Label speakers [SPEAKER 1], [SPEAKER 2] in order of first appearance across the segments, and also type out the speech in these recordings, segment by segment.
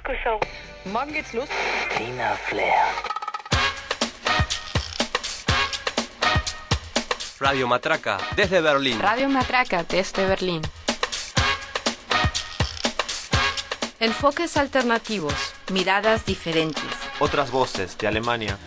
[SPEAKER 1] Diskussion.
[SPEAKER 2] Morgen geht's los.
[SPEAKER 3] Tina Flair.
[SPEAKER 4] Radio Matraca, desde Berlín.
[SPEAKER 5] Radio Matraca, desde Berlín. Enfoques alternativos, miradas diferentes.
[SPEAKER 4] Otras voces de Alemania.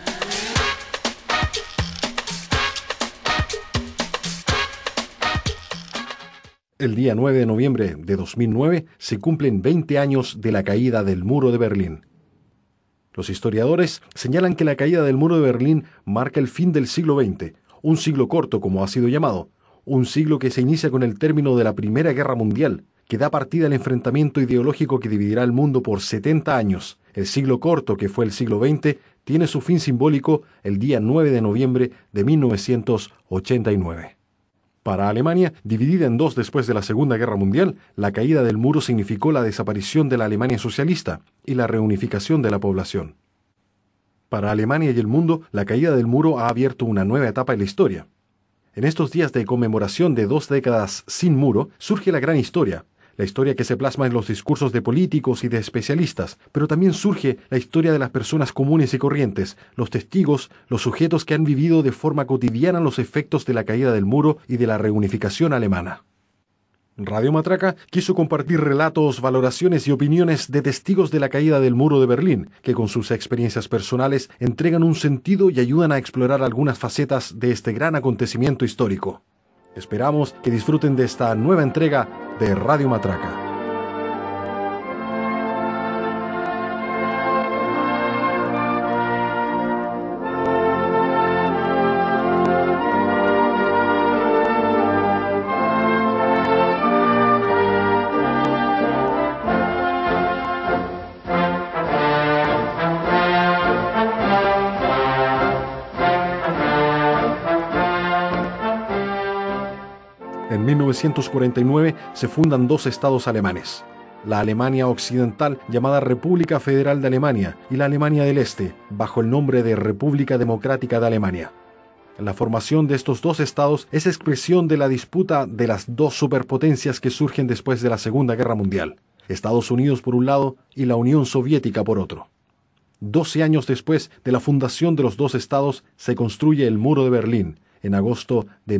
[SPEAKER 6] El día 9 de noviembre de 2009 se cumplen 20 años de la caída del Muro de Berlín. Los historiadores señalan que la caída del Muro de Berlín marca el fin del siglo XX, un siglo corto como ha sido llamado, un siglo que se inicia con el término de la Primera Guerra Mundial, que da partida al enfrentamiento ideológico que dividirá el mundo por 70 años. El siglo corto que fue el siglo XX tiene su fin simbólico el día 9 de noviembre de 1989. Para Alemania, dividida en dos después de la Segunda Guerra Mundial, la caída del muro significó la desaparición de la Alemania socialista y la reunificación de la población. Para Alemania y el mundo, la caída del muro ha abierto una nueva etapa en la historia. En estos días de conmemoración de 2 décadas sin muro, surge la gran historia, la historia que se plasma en los discursos de políticos y de especialistas, pero también surge la historia de las personas comunes y corrientes, los testigos, los sujetos que han vivido de forma cotidiana los efectos de la caída del muro y de la reunificación alemana. Radio Matraca quiso compartir relatos, valoraciones y opiniones de testigos de la caída del muro de Berlín, que con sus experiencias personales entregan un sentido y ayudan a explorar algunas facetas de este gran acontecimiento histórico. Esperamos que disfruten de esta nueva entrega de Radio Matraca. En 1949 se fundan 2 estados alemanes, la Alemania Occidental, llamada República Federal de Alemania, y la Alemania del Este, bajo el nombre de República Democrática de Alemania. La formación de estos 2 estados es expresión de la disputa de las 2 superpotencias que surgen después de la Segunda Guerra Mundial, Estados Unidos por un lado y la Unión Soviética por otro. 12 años después de la fundación de los 2 estados se construye el Muro de Berlín, en agosto de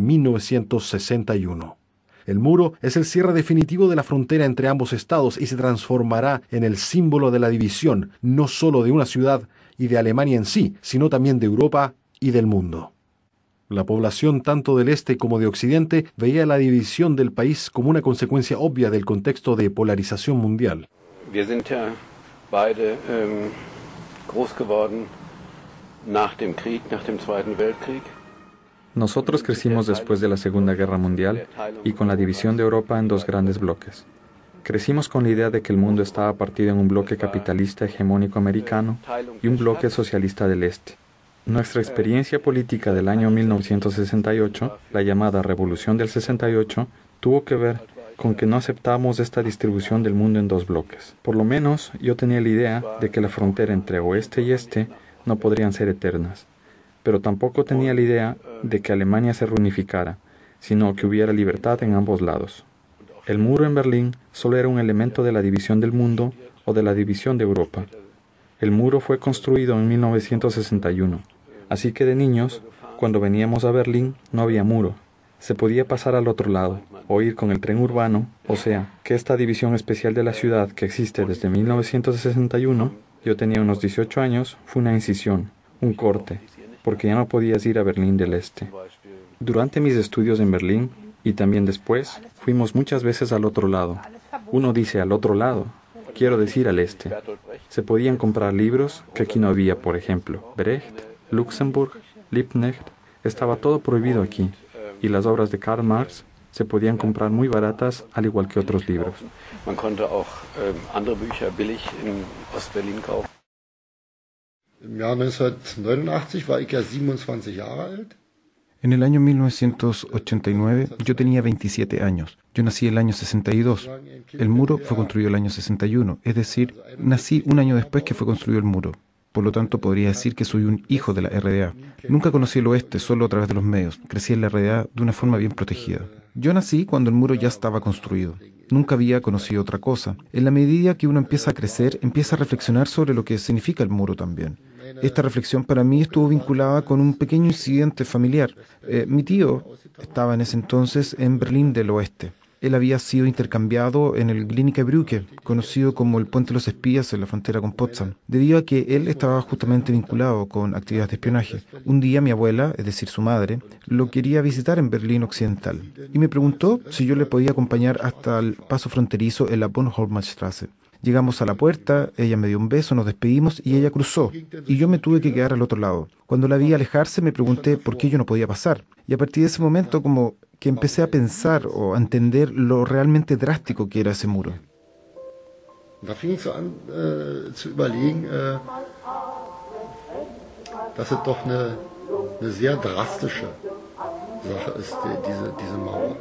[SPEAKER 6] 1961. El muro es el cierre definitivo de la frontera entre ambos estados y se transformará en el símbolo de la división, no solo de una ciudad y de Alemania en sí, sino también de Europa y del mundo. La población tanto del este como de occidente veía la división del país como una consecuencia obvia del contexto de polarización mundial.
[SPEAKER 7] Wir sind ja beide groß geworden nach dem Krieg, nach dem Zweiten Weltkrieg.
[SPEAKER 8] Nosotros crecimos después de la Segunda Guerra Mundial y con la división de Europa en 2 grandes bloques. Crecimos con la idea de que el mundo estaba partido en un bloque capitalista hegemónico americano y un bloque socialista del este. Nuestra experiencia política del año 1968, la llamada Revolución del 68, tuvo que ver con que no aceptamos esta distribución del mundo en 2 bloques. Por lo menos yo tenía la idea de que la frontera entre oeste y este no podrían ser eternas. Pero tampoco tenía la idea de que Alemania se reunificara, sino que hubiera libertad en ambos lados. El muro en Berlín solo era un elemento de la división del mundo o de la división de Europa. El muro fue construido en 1961, así que de niños, cuando veníamos a Berlín, no había muro. Se podía pasar al otro lado, o ir con el tren urbano, o sea, que esta división especial de la ciudad que existe desde 1961, yo tenía unos 18 años, fue una incisión, un corte, porque ya no podías ir a Berlín del Este. Durante mis estudios en Berlín, y también después, fuimos muchas veces al otro lado. Uno dice al otro lado, quiero decir al este. Se podían comprar libros que aquí no había, por ejemplo, Brecht, Luxemburg, Liebknecht, estaba todo prohibido aquí, y las obras de Karl Marx se podían comprar muy baratas, al igual que otros libros.
[SPEAKER 7] Man konnte auch andere Bücher billig in Ostberlin kaufen.
[SPEAKER 9] Im Jahr 1989 war ich ja 27 Jahre alt.
[SPEAKER 10] En el año 1989 yo tenía 27 años. Yo nací el año 62. El muro fue construido el año 61, es decir, nací un año después que fue construido el muro. Por lo tanto, podría decir que soy un hijo de la RDA. Nunca conocí el oeste, solo a través de los medios. Crecí en la RDA de una forma bien protegida. Yo nací cuando el muro ya estaba construido. Nunca había conocido otra cosa. En la medida que uno empieza a crecer, empieza a reflexionar sobre lo que significa el muro también. Esta reflexión para mí estuvo vinculada con un pequeño incidente familiar. Mi tío estaba en ese entonces en Berlín del Oeste. Él había sido intercambiado en el Glienicke Brücke, conocido como el Puente de los Espías en la frontera con Potsdam, debido a que él estaba justamente vinculado con actividades de espionaje. Un día mi abuela, es decir, su madre, lo quería visitar en Berlín Occidental y me preguntó si yo le podía acompañar hasta el paso fronterizo en la Bornholmer-Straße. Llegamos a la puerta, ella me dio un beso, nos despedimos y ella cruzó, y yo me tuve que quedar al otro lado. Cuando la vi alejarse me pregunté por qué yo no podía pasar, y a partir de ese momento como que empecé a pensar o a entender lo realmente drástico que era ese muro.
[SPEAKER 9] Da fing ich so an zu überlegen, dass es doch eine sehr drastische Sache ist, diese Mauer.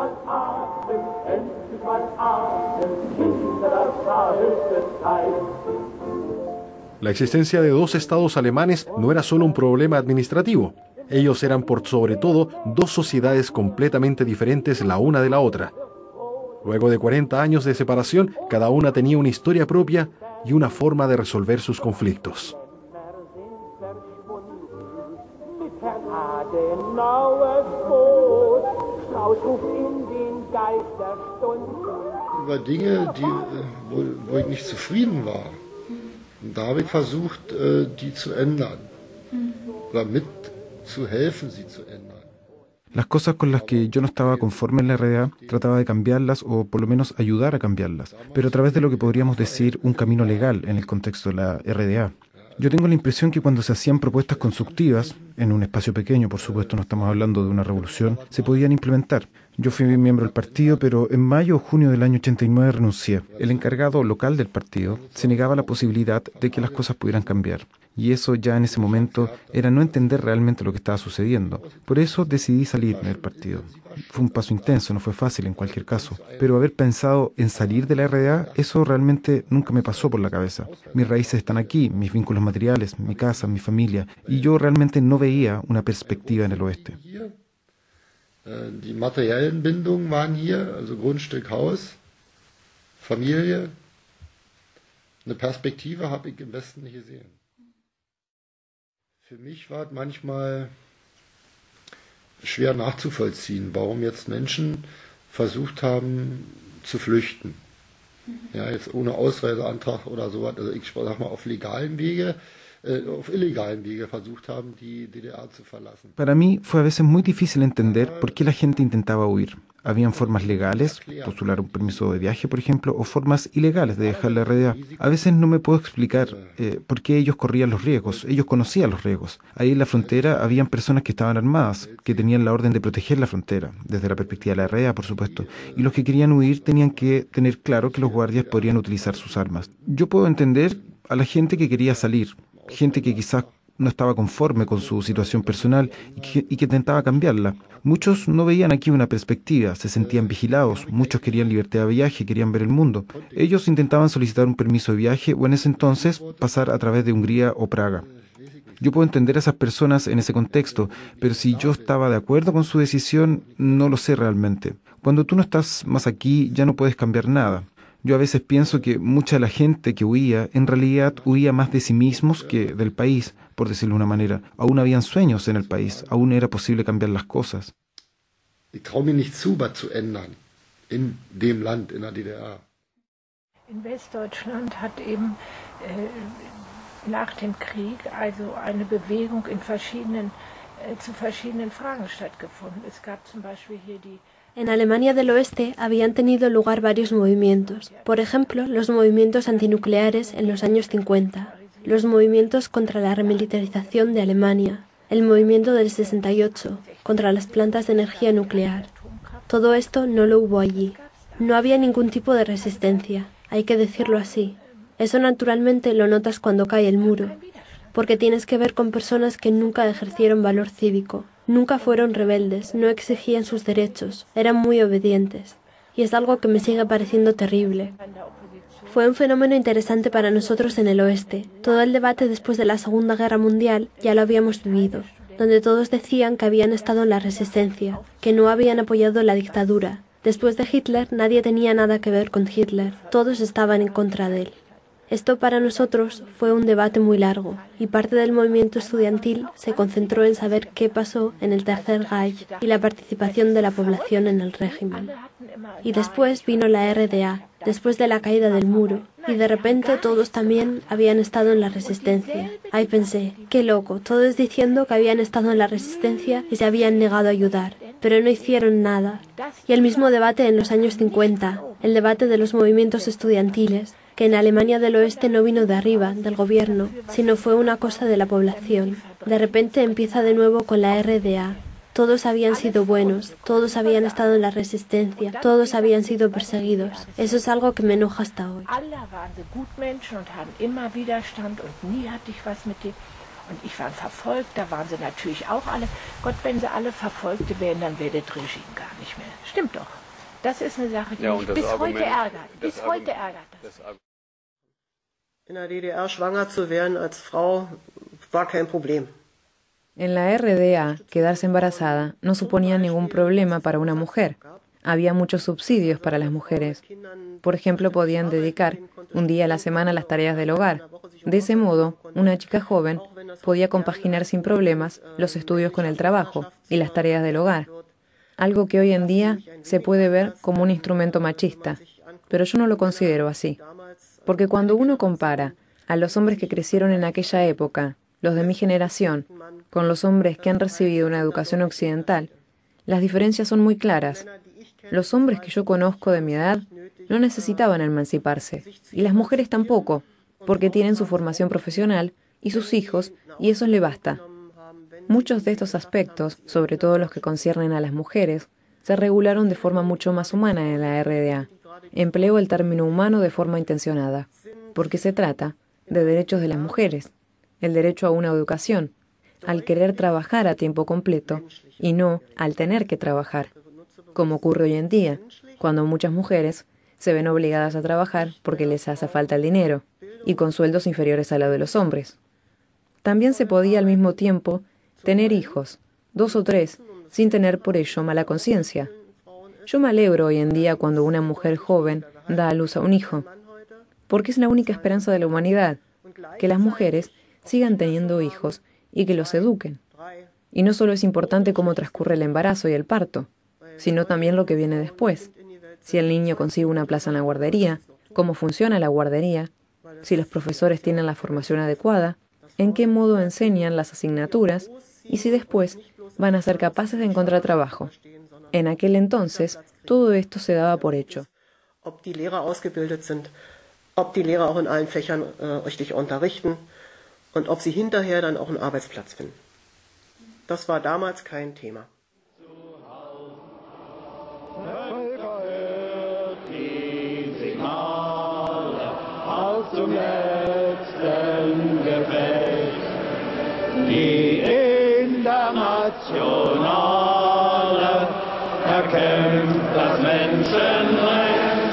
[SPEAKER 6] La existencia de dos estados alemanes no era solo un problema administrativo. Ellos eran por sobre todo dos sociedades completamente diferentes la una de la otra. Luego de 40 años de separación, cada una tenía una historia propia y una forma de resolver sus conflictos.
[SPEAKER 9] Über Dinge, wo ich nicht zufrieden war. Und da habe ich versucht, die zu ändern. Oder mitzuhelfen, sie zu ändern.
[SPEAKER 10] Las cosas con las que yo no estaba conforme en la RDA, trataba de cambiarlas o por lo menos ayudar a cambiarlas, pero a través de lo que podríamos decir un camino legal en el contexto de la RDA. Yo tengo la impresión que cuando se hacían propuestas constructivas, en un espacio pequeño, por supuesto no estamos hablando de una revolución, se podían implementar. Yo fui miembro del partido, pero en mayo o junio del año 89 renuncié. El encargado local del partido se negaba la posibilidad de que las cosas pudieran cambiar. Y eso ya en ese momento era no entender realmente lo que estaba sucediendo. Por eso decidí salir del partido. Fue un paso intenso, no fue fácil en cualquier caso. Pero haber pensado en salir de la RDA, eso realmente nunca me pasó por la cabeza. Mis raíces están aquí, mis vínculos materiales, mi casa, mi familia. Y yo realmente no veía una perspectiva en el oeste.
[SPEAKER 9] Die materiellen Bindungen waren hier, also Grundstück, Haus, Familie. Eine Perspektive habe ich im Westen nicht gesehen. Für mich war es manchmal schwer nachzuvollziehen, warum jetzt Menschen versucht haben zu flüchten. Ja, jetzt ohne Ausreiseantrag oder sowas, also ich sag mal auf legalen Wege, auf illegalen Wege versucht haben, die DDR zu verlassen.
[SPEAKER 10] Para mí fue a veces muy difícil entender por qué la gente intentaba huir. Habían formas legales, postular un permiso de viaje, por ejemplo, o formas ilegales de dejar la RDA. A veces no me puedo explicar por qué ellos corrían los riesgos. Ellos conocían los riesgos. Ahí en la frontera habían personas que estaban armadas, que tenían la orden de proteger la frontera, desde la perspectiva de la RDA, por supuesto. Y los que querían huir tenían que tener claro que los guardias podrían utilizar sus armas. Yo puedo entender a la gente que quería salir, gente que quizás no estaba conforme con su situación personal y que intentaba cambiarla. Muchos no veían aquí una perspectiva, se sentían vigilados, muchos querían libertad de viaje, querían ver el mundo. Ellos intentaban solicitar un permiso de viaje o en ese entonces pasar a través de Hungría o Praga. Yo puedo entender a esas personas en ese contexto, pero si yo estaba de acuerdo con su decisión, no lo sé realmente. Cuando tú no estás más aquí, ya no puedes cambiar nada. Yo a veces pienso que mucha de la gente que huía, en realidad huía más de sí mismos que del país, por decirlo de una manera. Aún habían sueños en el país, aún era posible cambiar las cosas.
[SPEAKER 9] Ich traue mir nicht zu, was zu ändern in dem Land, in der DDR.
[SPEAKER 1] In Westdeutschland hat eben nach dem Krieg also eine Bewegung in zu verschiedenen Fragen stattgefunden. Es gab zum Beispiel hier die
[SPEAKER 2] En Alemania del Oeste habían tenido lugar varios movimientos. Por ejemplo, los movimientos antinucleares en los años 50, los movimientos contra la remilitarización de Alemania, el movimiento del 68 contra las plantas de energía nuclear. Todo esto no lo hubo allí. No había ningún tipo de resistencia, hay que decirlo así. Eso naturalmente lo notas cuando cae el muro, porque tienes que ver con personas que nunca ejercieron valor cívico. Nunca fueron rebeldes, no exigían sus derechos, eran muy obedientes. Y es algo que me sigue pareciendo terrible. Fue un fenómeno interesante para nosotros en el oeste. Todo el debate después de la Segunda Guerra Mundial ya lo habíamos vivido. donde todos decían que habían estado en la resistencia, que no habían apoyado la dictadura. Después de Hitler, nadie tenía nada que ver con Hitler, todos estaban en contra de él. Esto para nosotros fue un debate muy largo, y parte del movimiento estudiantil se concentró en saber qué pasó en el Tercer Reich y la participación de la población en el régimen. Y después vino la RDA, después de la caída del muro, y de repente todos también habían estado en la resistencia. Ahí pensé, qué loco, todos diciendo que habían estado en la resistencia y se habían negado a ayudar, pero no hicieron nada. Y el mismo debate en los años 50, el debate de los movimientos estudiantiles, que en Alemania del Oeste no vino de arriba, del gobierno, sino fue una cosa de la población. De repente empieza de nuevo con la RDA. Todos habían sido buenos, todos habían estado en la resistencia, todos habían sido perseguidos. Eso es algo que me enoja hasta hoy.
[SPEAKER 1] Und ich war verfolgt, da waren sie natürlich auch alle. Gott, wenn sie alle Verfolgte wären, dann wäre das Regime gar nicht mehr. Stimmt doch. Das ist eine Sache, die mich bis heute ärgert. Bis heute ärgert das.
[SPEAKER 3] In der DDR schwanger zu werden als Frau war kein Problem.
[SPEAKER 11] En la RDA, quedarse embarazada no suponía ningún problema para una mujer. Había muchos subsidios para las mujeres. Por ejemplo, podían dedicar un día a la semana a las tareas del hogar. De ese modo, una chica joven podía compaginar sin problemas los estudios con el trabajo y las tareas del hogar. Algo que hoy en día se puede ver como un instrumento machista, pero yo no lo considero así. Porque cuando uno compara a los hombres que crecieron en aquella época, los de mi generación, con los hombres que han recibido una educación occidental, las diferencias son muy claras. Los hombres que yo conozco de mi edad no necesitaban emanciparse, y las mujeres tampoco, porque tienen su formación profesional y sus hijos, y eso les basta. Muchos de estos aspectos, sobre todo los que conciernen a las mujeres, se regularon de forma mucho más humana en la RDA. Empleo el término humano de forma intencionada, porque se trata de derechos de las mujeres, el derecho a una educación, al querer trabajar a tiempo completo y no al tener que trabajar, como ocurre hoy en día, cuando muchas mujeres se ven obligadas a trabajar porque les hace falta el dinero, y con sueldos inferiores a los de los hombres. También se podía al mismo tiempo tener hijos, 2 o 3, sin tener por ello mala conciencia. Yo me alegro hoy en día cuando una mujer joven da a luz a un hijo, porque es la única esperanza de la humanidad, que las mujeres sigan teniendo hijos y que los eduquen. Y no solo es importante cómo transcurre el embarazo y el parto, sino también lo que viene después. Si el niño consigue una plaza en la guardería, cómo funciona la guardería, si los profesores tienen la formación adecuada, en qué modo enseñan las asignaturas y si después van a ser capaces de encontrar trabajo. En aquel entonces, todo esto se daba por hecho.
[SPEAKER 3] Ob die Lehrer ausgebildet sind, ob die Lehrer auch in allen Fächern richtig unterrichten und ob sie hinterher dann auch einen Arbeitsplatz finden. Das war damals kein Thema.
[SPEAKER 12] Zum letzten Gefecht, die Internationale erkämpft das Menschenrecht.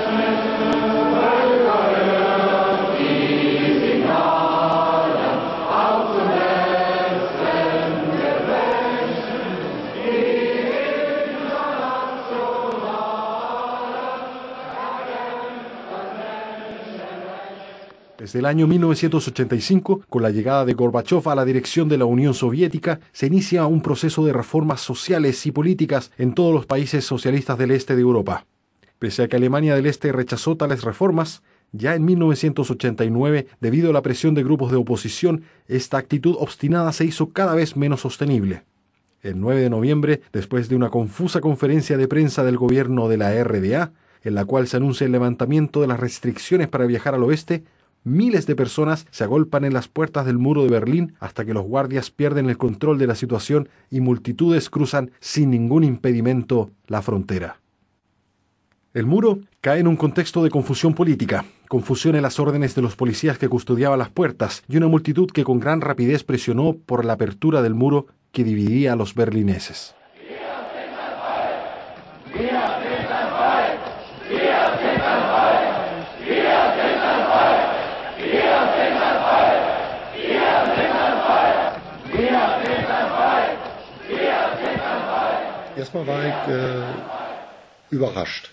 [SPEAKER 12] Die Signale auf zum letzten Gefecht, die
[SPEAKER 6] Desde el año 1985, con la llegada de Gorbachov a la dirección de la Unión Soviética, se inicia un proceso de reformas sociales y políticas en todos los países socialistas del este de Europa. Pese a que Alemania del Este rechazó tales reformas, ya en 1989, debido a la presión de grupos de oposición, esta actitud obstinada se hizo cada vez menos sostenible. El 9 de noviembre, después de una confusa conferencia de prensa del gobierno de la RDA, en la cual se anuncia el levantamiento de las restricciones para viajar al oeste, miles de personas se agolpan en las puertas del muro de Berlín hasta que los guardias pierden el control de la situación y multitudes cruzan sin ningún impedimento la frontera. El muro cae en un contexto de confusión política, confusión en las órdenes de los policías que custodiaban las puertas y una multitud que con gran rapidez presionó por la apertura del muro que dividía a los berlineses.
[SPEAKER 12] Wir sind ein Volk!
[SPEAKER 9] erstmal war ich überrascht.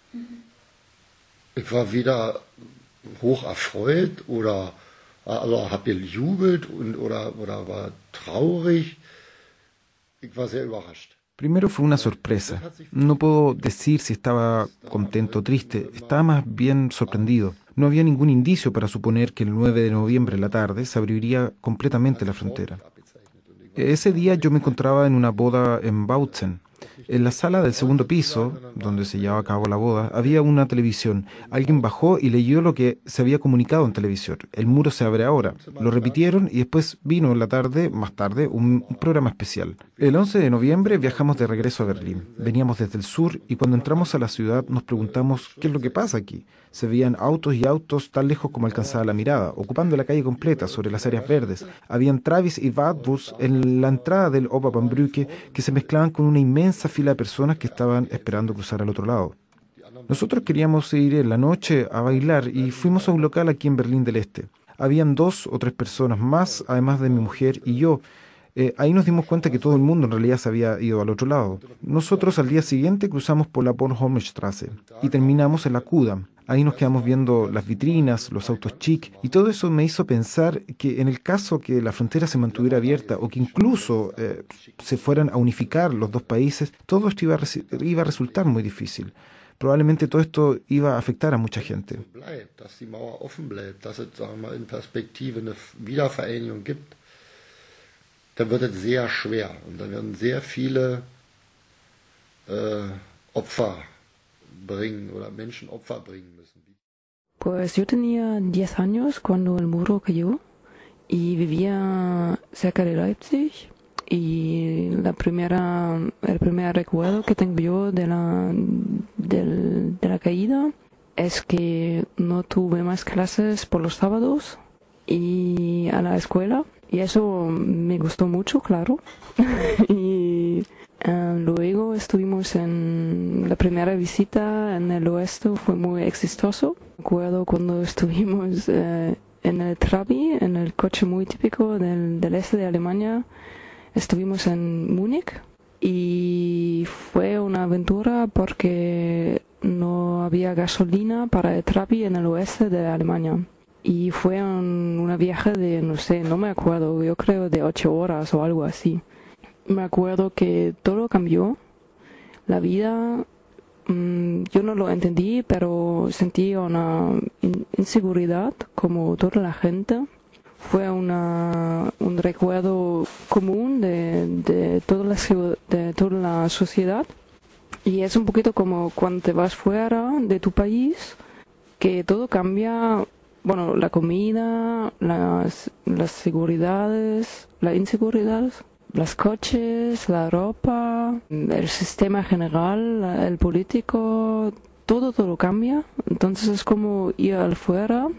[SPEAKER 9] Ich war weder hoch erfreut oder also habe gejubelt oder war traurig. Ich war sehr überrascht.
[SPEAKER 10] Primero fue una sorpresa. No puedo decir si estaba contento o triste, estaba más bien sorprendido. No había ningún indicio para suponer que el 9 de noviembre en la tarde se abriría completamente la frontera. Ese día yo me encontraba en una boda en Bautzen. En la sala del segundo piso, donde se llevaba a cabo la boda, había una televisión. Alguien bajó y leyó lo que se había comunicado en televisión. El muro se abre ahora. Lo repitieron y después vino en la tarde, más tarde, un programa especial. El 11 de noviembre viajamos de regreso a Berlín. Veníamos desde el sur y cuando entramos a la ciudad nos preguntamos ¿qué es lo que pasa aquí? Se veían autos y autos tan lejos como alcanzaba la mirada, ocupando la calle completa sobre las áreas verdes. Habían Travis y Wartbus en la entrada del Oberbaumbrücke que se mezclaban con una inmensa fila de personas que estaban esperando cruzar al otro lado. Nosotros queríamos ir en la noche a bailar y fuimos a un local aquí en Berlín del Este. Habían 2 o 3 personas más, además de mi mujer y yo. Ahí nos dimos cuenta que todo el mundo en realidad se había ido al otro lado. Nosotros al día siguiente cruzamos por la Bornholmstraße y terminamos en la Kudamm. Ahí nos quedamos viendo las vitrinas, los autos chic, y todo eso me hizo pensar que en el caso que la frontera se mantuviera abierta o que incluso se fueran a unificar los dos países, todo esto iba a resultar muy difícil. Probablemente todo esto iba a afectar a mucha gente.
[SPEAKER 9] Dass die Mauer offen bleibt, dass es, sagen wir mal, in Perspektive eine Wiedervereinigung gibt, dann wird es sehr schwer und dann werden sehr viele Opfer bringen oder Menschen Opfer bringen müssen.
[SPEAKER 13] Pues yo tenía 10 años cuando el muro cayó y vivía cerca de Leipzig y el primer recuerdo que tengo yo de la caída es que no tuve más clases por los sábados y a la escuela y eso me gustó mucho, claro. y luego estuvimos en la primera visita en el oeste, fue muy exitoso. Recuerdo cuando estuvimos en el Trabi, en el coche muy típico del este de Alemania, estuvimos en Múnich y fue una aventura porque no había gasolina para el Trabi en el oeste de Alemania. Y fue una viaje de, no sé, no me acuerdo, yo creo de 8 horas o algo así. Me acuerdo que todo cambió, la vida, yo no lo entendí, pero sentí una inseguridad como toda la gente. Fue un recuerdo común de toda la sociedad. Y es un poquito como cuando te vas fuera de tu país, que todo cambia. Bueno, la comida, las seguridades, las inseguridades, los coches, la ropa, el sistema general, el político, todo cambia. Entonces es como ir al fuera,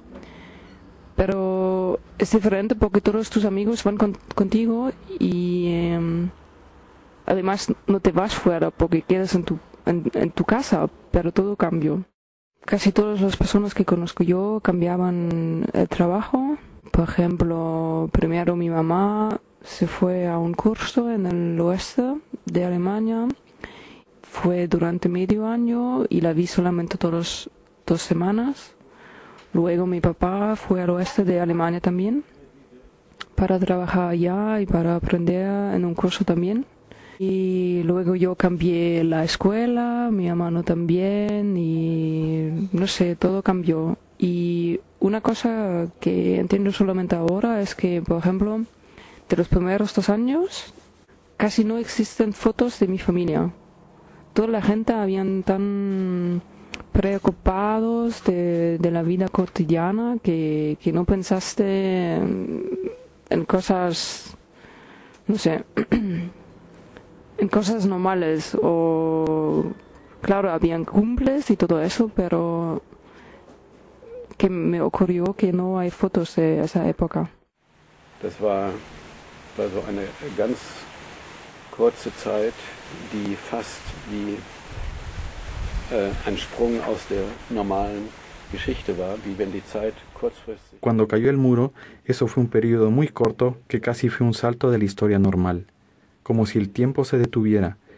[SPEAKER 13] pero es diferente porque todos tus amigos van contigo y además no te vas fuera porque quedas en tu casa, pero todo cambió. Casi todas las personas que conozco yo cambiaban el trabajo. Por ejemplo, primero mi mamá se fue a un curso en el oeste de Alemania. Fue durante medio año y la vi solamente 2 semanas. Luego mi papá fue al oeste de Alemania también para trabajar allá y para aprender en un curso también. Y luego yo cambié la escuela, mi hermano también, y no sé, todo cambió. Y una cosa que entiendo solamente ahora es que, por ejemplo, de los primeros 2 años, casi no existen fotos de mi familia. Toda la gente habían tan preocupados de la vida cotidiana que no pensaste en cosas, no sé, en cosas normales. O claro, habían cumples y todo eso, pero que me ocurrió que no hay fotos de esa época.
[SPEAKER 7] Das war so eine ganz kurze Zeit, die fast wie ein Sprung aus der normalen Geschichte war, wie wenn die Zeit kurzfristig.
[SPEAKER 8] Cuando cayó el muro, eso fue un periodo muy corto que casi fue un salto de la historia normal, como si el tiempo se detuviera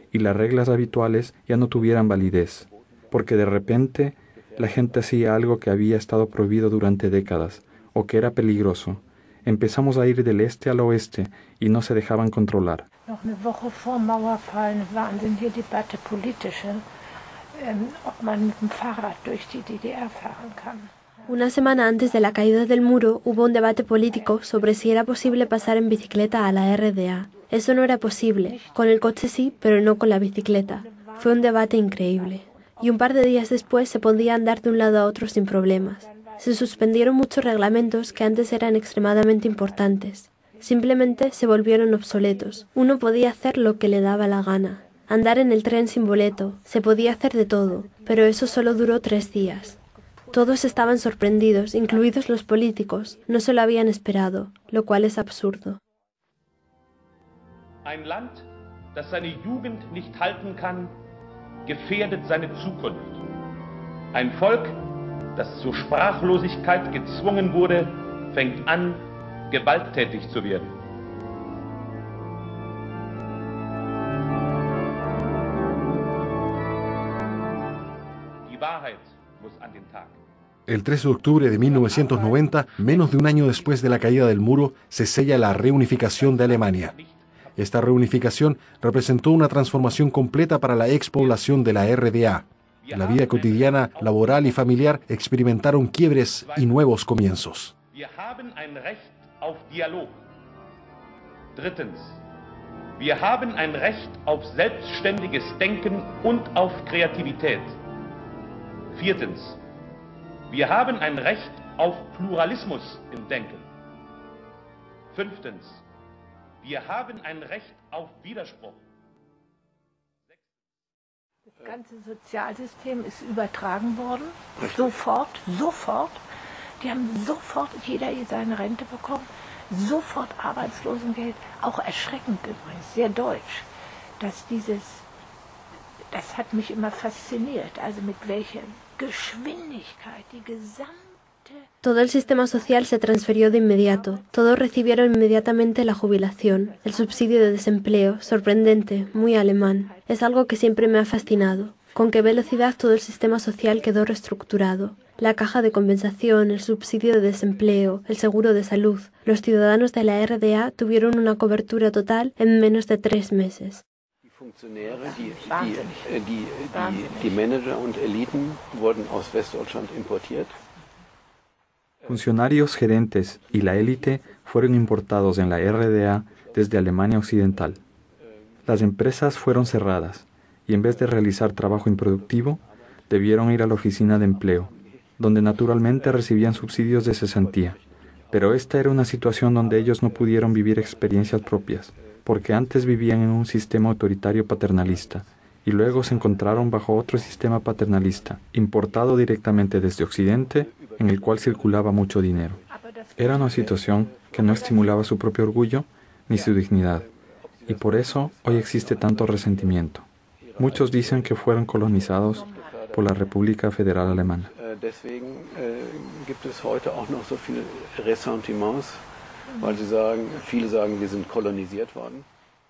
[SPEAKER 8] y las reglas habituales ya no tuvieran validez, porque de repente la gente hacía algo que había estado prohibido durante décadas o que era peligroso. Empezamos a ir del este al oeste y no se dejaban controlar.
[SPEAKER 1] Noch eine Woche vor Mauerfall eine wahnsinnige Debatte politische, ob man mit dem Fahrrad durch die DDR fahren kann.
[SPEAKER 2] Una semana antes de la caída del muro hubo un debate político sobre si era posible pasar en bicicleta a la RDA. Eso no era posible. Con el coche sí, pero no con la bicicleta. Fue un debate increíble. Y un par de días después se podía andar de un lado a otro sin problemas. Se suspendieron muchos reglamentos que antes eran extremadamente importantes. Simplemente se volvieron obsoletos. Uno podía hacer lo que le daba la gana. Andar en el tren sin boleto. Se podía hacer de todo, pero eso solo duró 3 días. Todos estaban sorprendidos, incluidos los políticos. No se lo habían esperado, lo cual es absurdo.
[SPEAKER 14] Ein Land, das seine Jugend nicht halten kann, gefährdet seine Zukunft. Ein Volk, das zur Sprachlosigkeit gezwungen wurde, fängt an, gewalttätig zu werden. Die Wahrheit muss an den Tag.
[SPEAKER 6] El 3 de octubre de 1990, menos de un año después de la caída del muro, se sella la reunificación de Alemania. Esta reunificación representó una transformación completa para la expoblación de la RDA. La vida cotidiana, laboral y familiar experimentaron quiebres y nuevos comienzos.
[SPEAKER 14] Wir haben ein Recht auf Dialog. Drittens, wir haben ein Recht auf selbstständiges Denken und auf Kreativität. Viertens, wir haben ein Recht auf Pluralismus im Denken. Fünftens, wir haben ein Recht auf Widerspruch.
[SPEAKER 1] Das ganze Sozialsystem ist übertragen worden, sofort. Die haben sofort, jeder seine Rente bekommen, sofort Arbeitslosengeld, auch erschreckend übrigens, sehr deutsch, das hat mich immer fasziniert, also mit welcher Geschwindigkeit die gesamte...
[SPEAKER 2] Todo el sistema social se transfirió de inmediato. Todos recibieron inmediatamente la jubilación, el subsidio de desempleo, sorprendente, muy alemán. Es algo que siempre me ha fascinado. Con qué velocidad todo el sistema social quedó reestructurado. La caja de compensación, el subsidio de desempleo, el seguro de salud. Los ciudadanos de la RDA tuvieron una cobertura total en menos de 3 meses.
[SPEAKER 7] Funktionäre, die Manager und Eliten wurden aus Westdeutschland importiert.
[SPEAKER 8] Funcionarios, gerentes y la élite fueron importados en la RDA desde Alemania Occidental. Las empresas fueron cerradas y en vez de realizar trabajo improductivo, debieron ir a la oficina de empleo, donde naturalmente recibían subsidios de cesantía. Pero esta era una situación donde ellos no pudieron vivir experiencias propias, porque antes vivían en un sistema autoritario paternalista y luego se encontraron bajo otro sistema paternalista, importado directamente desde Occidente, en el cual circulaba mucho dinero. Era una situación que no estimulaba su propio orgullo ni su dignidad, y por eso hoy existe tanto resentimiento. Muchos dicen que fueron colonizados por la República Federal Alemana.
[SPEAKER 7] Deswegen gibt es heute auch noch so viele Ressentiments, weil viele sagen, wir sind kolonisiert worden.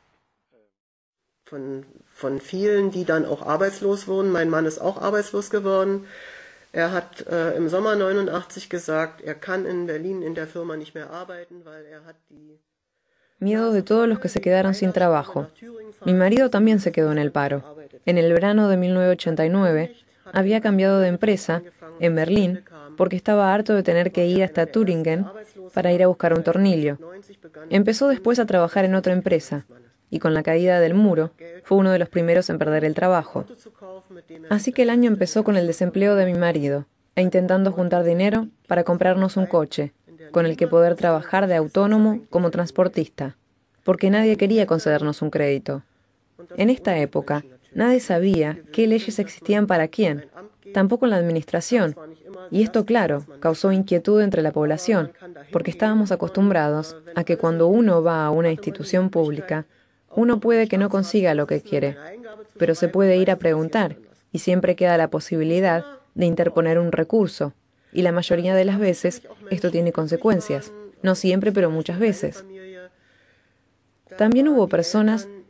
[SPEAKER 3] Von vielen, die dann auch arbeitslos wurden. Mein Mann ist auch arbeitslos geworden. Er hat im Sommer 89 gesagt, er kann in Berlin in der Firma nicht mehr arbeiten, weil er hat die...
[SPEAKER 11] Miedo de todos los que se quedaron sin trabajo. Mi marido también se quedó en el paro. En el verano de 1989 había cambiado de empresa en Berlín porque estaba harto de tener que ir hasta Thüringen para ir a buscar un tornillo. Empezó después a trabajar en otra empresa y con la caída del muro fue uno de los primeros en perder el trabajo. Así que el año empezó con el desempleo de mi marido e intentando juntar dinero para comprarnos un coche con el que poder trabajar de autónomo como transportista, porque nadie quería concedernos un crédito. En esta época, nadie sabía qué leyes existían para quién, tampoco en la administración, y esto, claro, causó inquietud entre la población, porque estábamos acostumbrados a que cuando uno va a una institución pública, uno puede que no consiga lo que quiere, pero se puede ir a preguntar, y siempre queda la posibilidad de interponer un recurso, y la mayoría de las veces esto tiene consecuencias, no siempre, pero muchas veces. También hubo personas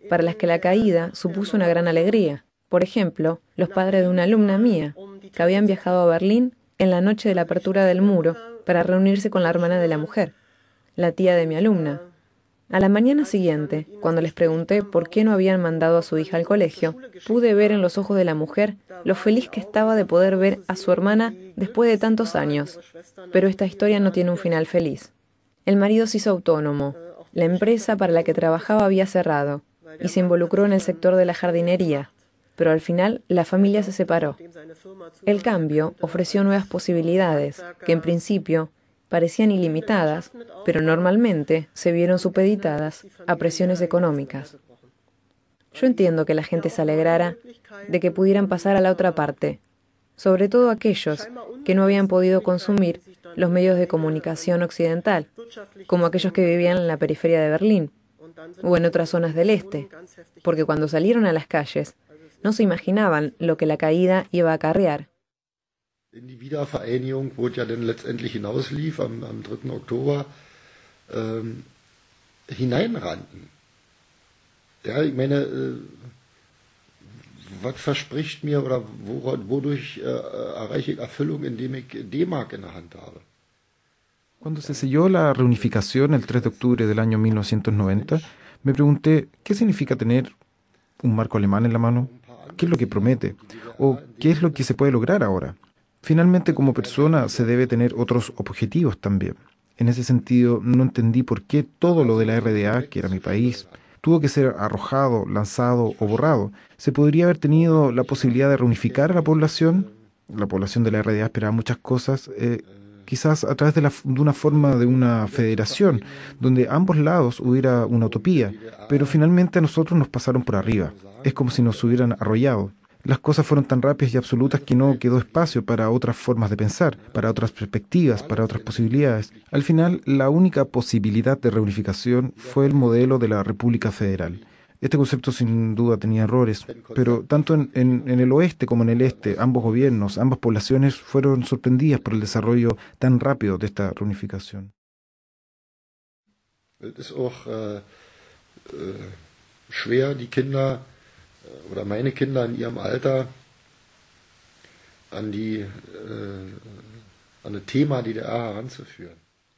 [SPEAKER 11] para las que la caída supuso una gran alegría. Por ejemplo, los padres de una alumna mía, que habían viajado a Berlín en la noche de la apertura del muro para reunirse con la hermana de la mujer, la tía de mi alumna. A la mañana siguiente, cuando les pregunté por qué no habían mandado a su hija al colegio, pude ver en los ojos de la mujer lo feliz que estaba de poder ver a su hermana después de tantos años. Pero esta historia no tiene un final feliz. El marido se hizo autónomo. La empresa para la que trabajaba había cerrado y se involucró en el sector de la jardinería, pero al final la familia se separó. El cambio ofreció nuevas posibilidades que en principio parecían ilimitadas, pero normalmente se vieron supeditadas a presiones económicas. Yo entiendo que la gente se alegrara de que pudieran pasar a la otra parte, sobre todo aquellos que no habían podido consumir los medios de comunicación occidental, como aquellos que vivían en la periferia de Berlín o en otras zonas del este, porque cuando salieron a las calles no se imaginaban lo que la caída iba a acarrear.
[SPEAKER 9] In die Wiedervereinigung, wo ja dann letztendlich hinauslief am 3. Oktober, hineinrannten. Ja, ich meine, was verspricht mir oder wodurch erreiche ich Erfüllung, indem ich D-Mark in der Hand habe?
[SPEAKER 10] Cuando se selló la reunificación el 3 de octubre del año 1990, me pregunté qué significa tener un marco alemán en la mano, qué es lo que promete o qué es lo que se puede lograr ahora. Finalmente, como persona, se debe tener otros objetivos también. En ese sentido, no entendí por qué todo lo de la RDA, que era mi país, tuvo que ser arrojado, lanzado o borrado. Se podría haber tenido la posibilidad de reunificar a la población. La población de la RDA esperaba muchas cosas, quizás a través de una forma de una federación, donde a ambos lados hubiera una utopía, pero finalmente a nosotros nos pasaron por arriba. Es como si nos hubieran arrollado. Las cosas fueron tan rápidas y absolutas que no quedó espacio para otras formas de pensar, para otras perspectivas, para otras posibilidades. Al final, la única posibilidad de reunificación fue el modelo de la República Federal. Este concepto sin duda tenía errores, pero tanto en el oeste como en el este, ambos gobiernos, ambas poblaciones fueron sorprendidas por el desarrollo tan rápido de esta reunificación.
[SPEAKER 9] Es ist auch schwer, die Kinder oder meine Kinder in ihrem Alter an das Thema DDR heranzuführen.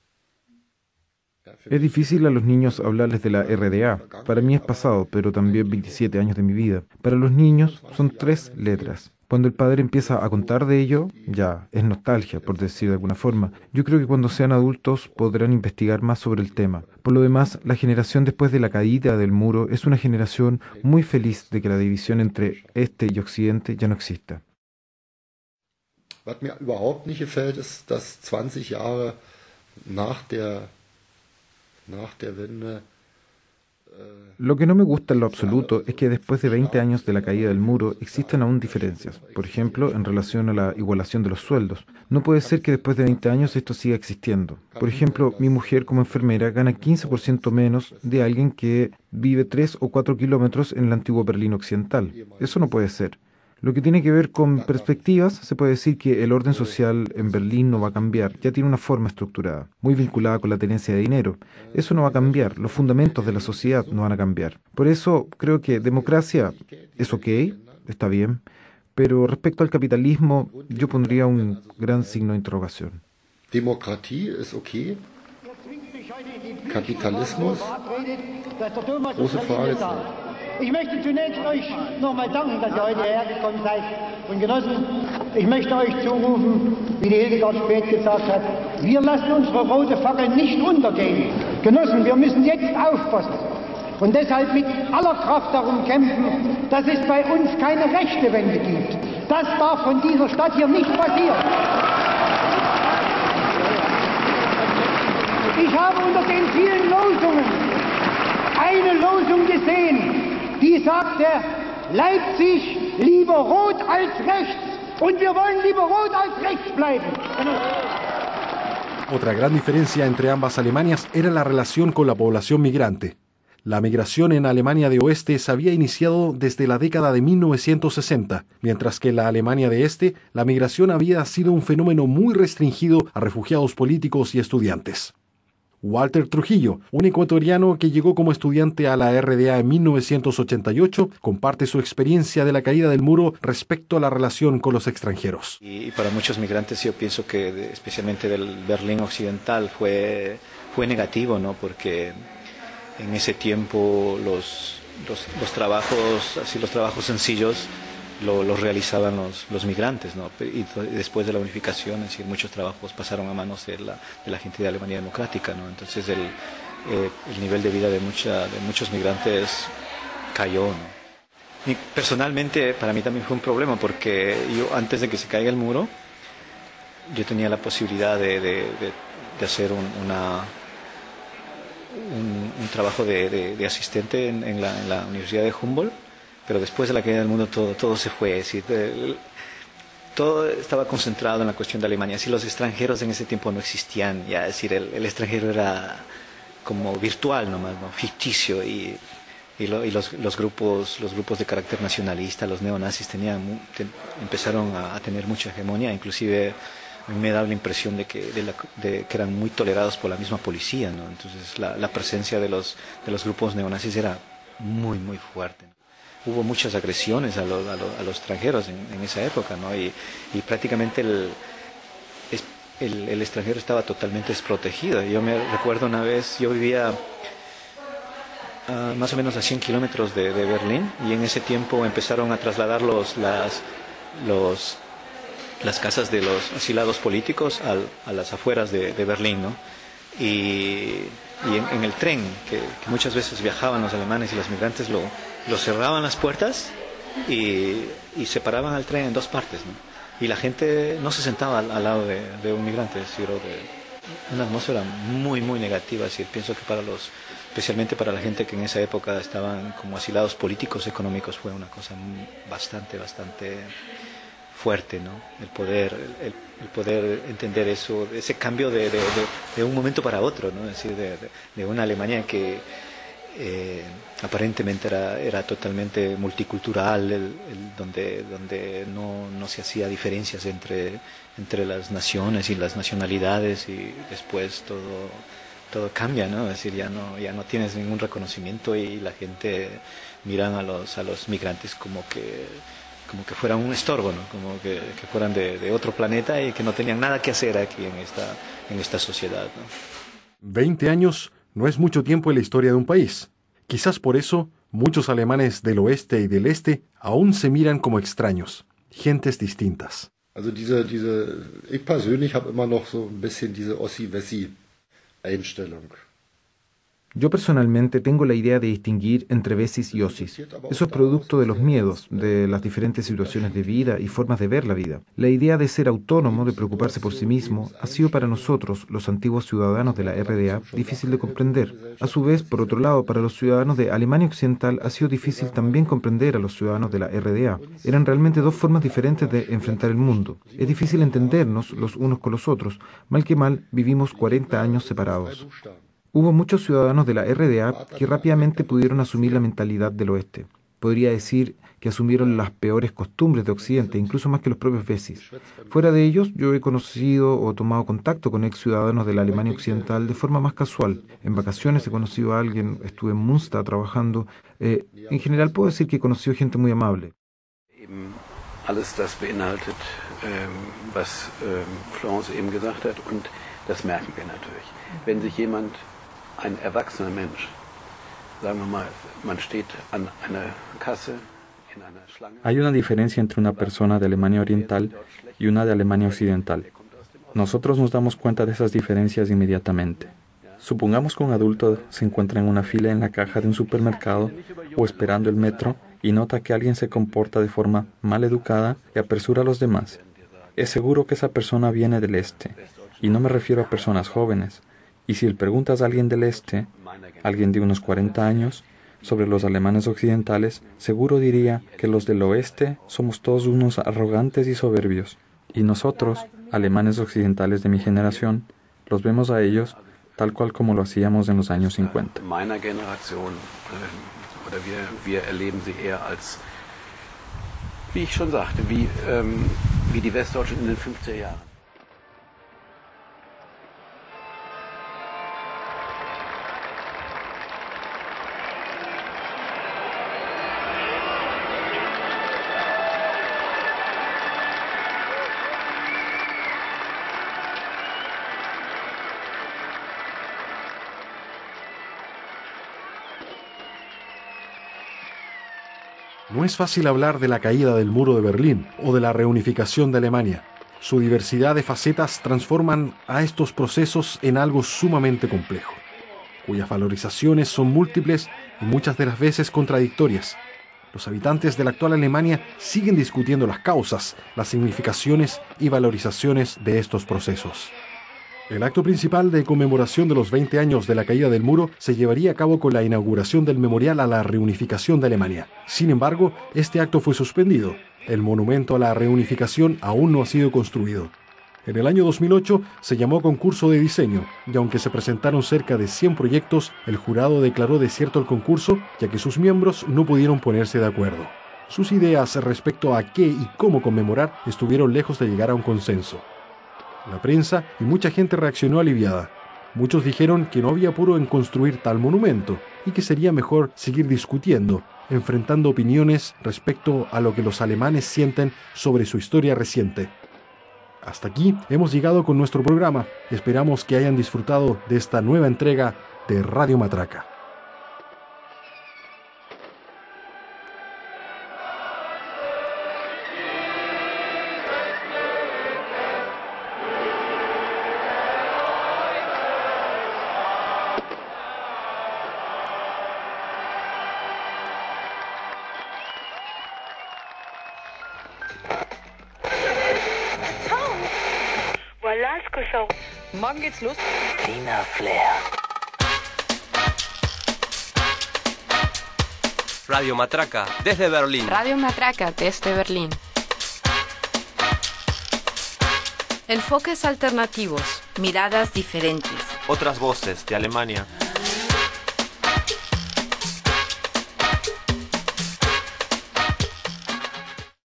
[SPEAKER 10] Es difícil a los niños hablarles de la RDA. Para mí es pasado, pero también 27 años de mi vida. Para los niños son 3 letras. Cuando el padre empieza a contar de ello, ya es nostalgia, por decir de alguna forma. Yo creo que cuando sean adultos podrán investigar más sobre el tema. Por lo demás, la generación después de la caída del muro es una generación muy feliz de que la división entre este y occidente ya no exista.
[SPEAKER 9] Was mir überhaupt nicht gefällt, ist, dass 20 Jahre nach der Wende.
[SPEAKER 10] Lo que no me gusta en lo absoluto es que después de 20 años de la caída del muro existen aún diferencias. Por ejemplo, en relación a la igualación de los sueldos. No puede ser que después de 20 años esto siga existiendo. Por ejemplo, mi mujer como enfermera gana 15% menos de alguien que vive 3 o 4 kilómetros en el antiguo Berlín Occidental. Eso no puede ser. Lo que tiene que ver con perspectivas, se puede decir que el orden social en Berlín no va a cambiar, ya tiene una forma estructurada, muy vinculada con la tenencia de dinero. Eso no va a cambiar, los fundamentos de la sociedad no van a cambiar. Por eso creo que democracia es ok, está bien, pero respecto al capitalismo yo pondría un gran signo de interrogación.
[SPEAKER 9] Demokratie ist okay. Kapitalismus? Große Fragezeichen.
[SPEAKER 15] Ich möchte zunächst euch nochmal danken, dass ihr heute hergekommen seid. Und Genossen, ich möchte euch zurufen, wie die Hildegard Späth gesagt hat, wir lassen unsere rote Fackel nicht untergehen. Genossen, wir müssen jetzt aufpassen und deshalb mit aller Kraft darum kämpfen, dass es bei uns keine rechte Wende gibt. Das darf von dieser Stadt hier nicht passieren. Ich habe unter den vielen Losungen eine Losung gesehen, die sagte, Leipzig lieber rot als rechts. Und wir wollen lieber rot als rechts bleiben.
[SPEAKER 6] Otra gran diferencia entre ambas Alemanias era la relación con la población migrante. La migración en Alemania de Oeste se había iniciado desde la década de 1960, mientras que en la Alemania de Este la migración había sido un fenómeno muy restringido a refugiados políticos y estudiantes. Walter Trujillo, un ecuatoriano que llegó como estudiante a la RDA en 1988, comparte su experiencia de la caída del muro respecto a la relación con los extranjeros.
[SPEAKER 16] Y para muchos migrantes yo pienso que especialmente del Berlín occidental fue negativo, ¿no? Porque en ese tiempo los trabajos sencillos los realizaban los migrantes, ¿no? Y después de la unificación, es decir, muchos trabajos pasaron a manos de la gente de Alemania Democrática, ¿no? Entonces el nivel de vida de muchos migrantes cayó, ¿no? Y personalmente para mí también fue un problema porque yo antes de que se caiga el muro yo tenía la posibilidad de hacer un trabajo de asistente en la Universidad de Humboldt. Pero después de la caída del mundo todo se fue, es decir, todo estaba concentrado en la cuestión de Alemania. Si los extranjeros en ese tiempo no existían, ya, es decir, el extranjero era como virtual nomás, ¿no? Ficticio, y los grupos de carácter nacionalista, los neonazis empezaron a tener mucha hegemonía. Inclusive a mí me da la impresión de que eran muy tolerados por la misma policía, ¿no? Entonces la presencia de los grupos neonazis era muy muy fuerte. Hubo muchas agresiones a los extranjeros en esa época, ¿no? Y prácticamente el extranjero estaba totalmente desprotegido. Yo me recuerdo una vez, yo vivía más o menos a 100 kilómetros de Berlín, y en ese tiempo empezaron a trasladar las casas de los asilados políticos a las afueras de Berlín, ¿no? Y en el tren, que muchas veces viajaban los alemanes y los migrantes, lo cerraban las puertas y separaban al tren en dos partes, ¿no? Y la gente no se sentaba al lado de un migrante, es decir, una atmósfera muy muy negativa. Es decir, pienso que especialmente para la gente que en esa época estaban como asilados políticos, económicos, fue una cosa bastante fuerte, ¿no? El poder entender eso, ese cambio de un momento para otro, ¿no? Es decir, de una Alemania que aparentemente era totalmente multicultural, donde no se hacía diferencias entre las naciones y las nacionalidades, y después todo cambia, ¿no? Es decir, ya no tienes ningún reconocimiento, y la gente miran a los migrantes como que fueran un estorbo, ¿no? Como que fueran de otro planeta y que no tenían nada que hacer aquí en esta sociedad, ¿no?
[SPEAKER 6] 20 años no es mucho tiempo en la historia de un país. Quizás por eso muchos alemanes del oeste y del este aún se miran como extraños, gentes distintas.
[SPEAKER 9] Also ich persönlich habe immer noch so ein bisschen diese Ossi-Wessi-Einstellung.
[SPEAKER 10] Yo personalmente tengo la idea de distinguir entre Wessis y Ossis. Eso es producto de los miedos, de las diferentes situaciones de vida y formas de ver la vida. La idea de ser autónomo, de preocuparse por sí mismo, ha sido para nosotros, los antiguos ciudadanos de la RDA, difícil de comprender. A su vez, por otro lado, para los ciudadanos de Alemania Occidental ha sido difícil también comprender a los ciudadanos de la RDA. Eran realmente dos formas diferentes de enfrentar el mundo. Es difícil entendernos los unos con los otros. Mal que mal, vivimos 40 años separados. Hubo muchos ciudadanos de la RDA que rápidamente pudieron asumir la mentalidad del oeste. Podría decir que asumieron las peores costumbres de Occidente, incluso más que los propios Wessis. Fuera de ellos, yo he conocido o tomado contacto con ex ciudadanos de la Alemania Occidental de forma más casual. En vacaciones he conocido a alguien, estuve en Münster trabajando. En general puedo decir que he conocido gente muy amable.
[SPEAKER 7] Alles das beinhaltet, was Florence eben gesagt hat, und das merken wir natürlich. Wenn sich jemand, ein erwachsener Mensch, sagen wir mal, man steht an einer Kasse in einer Schlange.
[SPEAKER 8] Hay una diferencia entre una persona de Alemania Oriental y una de Alemania Occidental. Nosotros nos damos cuenta de esas diferencias inmediatamente. Supongamos que un adulto se encuentra en una fila en la caja de un supermercado o esperando el metro y nota que alguien se comporta de forma mal educada y apresura a los demás. Es seguro que esa persona viene del este, y no me refiero a personas jóvenes. Y si le preguntas a alguien del este, alguien de unos 40 años, sobre los alemanes occidentales, seguro diría que los del oeste somos todos unos arrogantes y soberbios. Y nosotros, alemanes occidentales de mi generación, los vemos a ellos tal cual como lo hacíamos en los años 50.
[SPEAKER 7] Meiner Generation, oder wir erleben sie eher als, wie ich schon sagte, wie die Westdeutschen in den 50er Jahren.
[SPEAKER 6] No es fácil hablar de la caída del muro de Berlín o de la reunificación de Alemania. Su diversidad de facetas transforman a estos procesos en algo sumamente complejo, cuyas valorizaciones son múltiples y muchas de las veces contradictorias. Los habitantes de la actual Alemania siguen discutiendo las causas, las significaciones y valorizaciones de estos procesos. El acto principal de conmemoración de los 20 años de la caída del muro se llevaría a cabo con la inauguración del memorial a la reunificación de Alemania. Sin embargo, este acto fue suspendido. El monumento a la reunificación aún no ha sido construido. En el año 2008 se llamó concurso de diseño, y aunque se presentaron cerca de 100 proyectos, el jurado declaró desierto el concurso, ya que sus miembros no pudieron ponerse de acuerdo. Sus ideas respecto a qué y cómo conmemorar estuvieron lejos de llegar a un consenso. La prensa y mucha gente reaccionó aliviada. Muchos dijeron que no había apuro en construir tal monumento y que sería mejor seguir discutiendo, enfrentando opiniones respecto a lo que los alemanes sienten sobre su historia reciente. Hasta aquí hemos llegado con nuestro programa. Esperamos que hayan disfrutado de esta nueva entrega de Radio Matraca.
[SPEAKER 17] Morgen geht's los.
[SPEAKER 4] Tina Flair. Radio Matraca, desde Berlín.
[SPEAKER 5] Radio Matraca, desde Berlín. Enfoques alternativos, miradas diferentes.
[SPEAKER 4] Otras voces de Alemania.